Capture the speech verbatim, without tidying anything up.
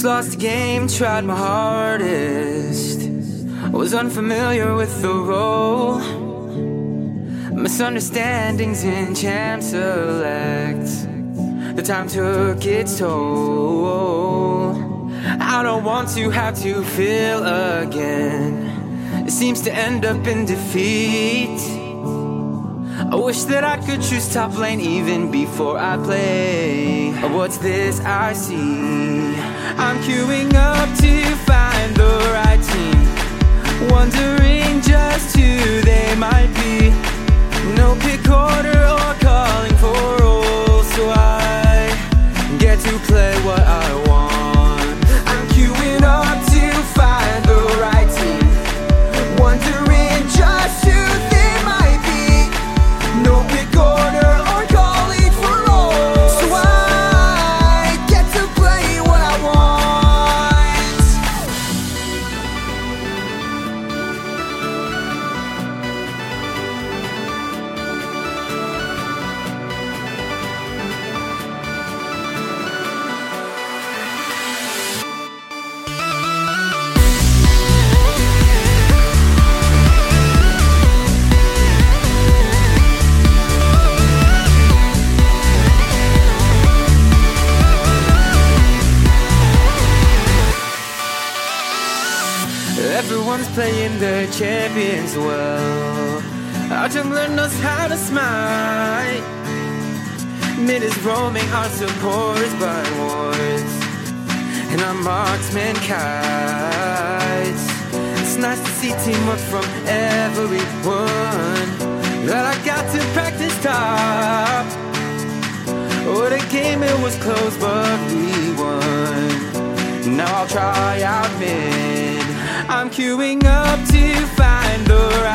lost the game, tried my hardest. Was unfamiliar with the role. Misunderstandings in champ select. The time took its toll. I don't want to have to feel again. It seems to end up in defeat. I wish that I could choose top lane even before I play. What's this I see? I'm queuing up to find the right team, wondering just who they might be. No pick order or calling for roles, so I get to play what I want. I'm queuing up to find the right team, wondering just who they might be. No pick order or calling for roles, so I get to play what I want. Everyone's playing their champions well. Our jungler knows how to smite. Mid is roaming, our support is by wards, and our marksman kites. It's nice to see teamwork from everyone. But I got to practice top. What a game, it was close but we won. Now I'll try out mid. I'm queuing up to find the right